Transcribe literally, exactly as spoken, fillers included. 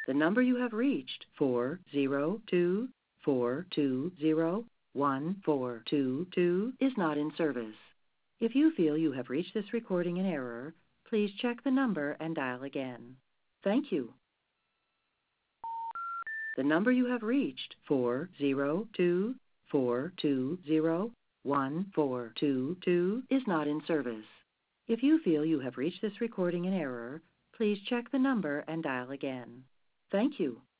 The number you have reached, four zero two four two zero one four two two, is not in service. If you feel you have reached this recording in error, please check the number and dial again. Thank you. The number you have reached, four zero two four two zero one four two two, is not in service. If you feel you have reached this recording in error, please check the number and dial again. Thank you.